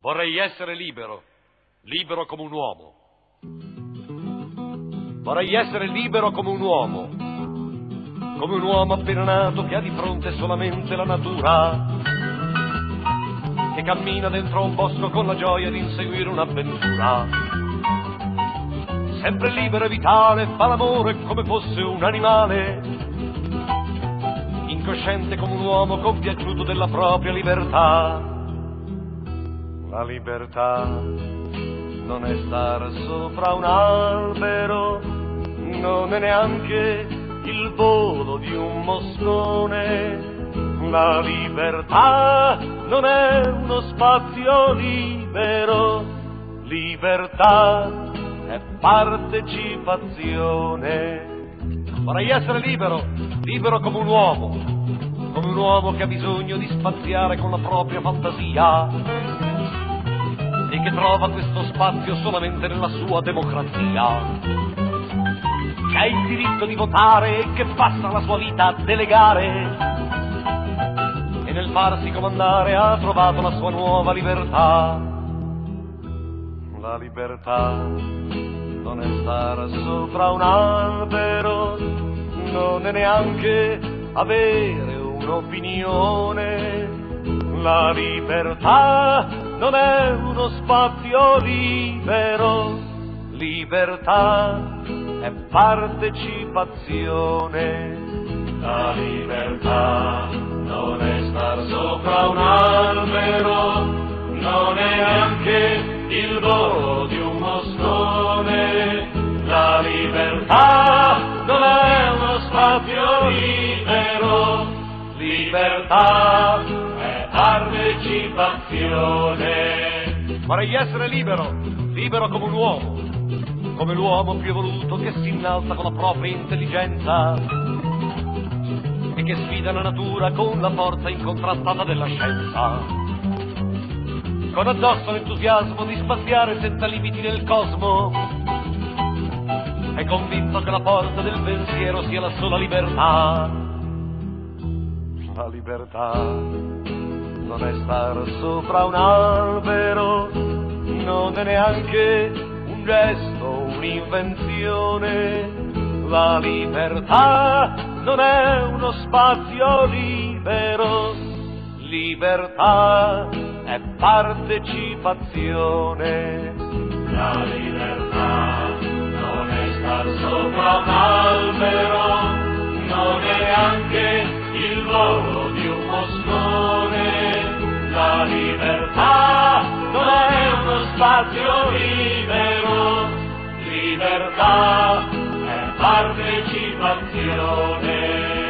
Vorrei essere libero, libero come un uomo. Vorrei essere libero come un uomo appena nato che ha di fronte solamente la natura, che cammina dentro un bosco con la gioia di inseguire un'avventura. Sempre libero e vitale, fa l'amore come fosse un animale, incosciente come un uomo compiaciuto della propria libertà. La libertà non è star sopra un albero, non è neanche il volo di un moscone. La libertà non è uno spazio libero, libertà è partecipazione. Vorrei essere libero, libero come un uomo che ha bisogno di spaziare con la propria fantasia e che trova questo spazio solamente nella sua democrazia, che ha il diritto di votare e che passa la sua vita a delegare, e nel farsi comandare ha trovato la sua nuova libertà. La libertà non è stare sopra un albero, non è neanche avere un'opinione. La libertà non è uno spazio libero, libertà è partecipazione. La libertà non è star sopra un albero, non è neanche il volo di un moscone. La libertà non è uno spazio libero, libertà è partecipazione. Vorrei essere libero, libero come l'uomo più evoluto che si innalza con la propria intelligenza e che sfida la natura con la forza incontrastata della scienza, con addosso l'entusiasmo di spaziare senza limiti nel cosmo, è convinto che la porta del pensiero sia la sola libertà. La libertà non è star sopra un albero, non è neanche un gesto, un'invenzione. La libertà non è uno spazio libero, libertà è partecipazione. La libertà non è star sopra un albero, non è neanche il volo di un moscone. La libertà non è uno spazio libero, libertà è partecipazione.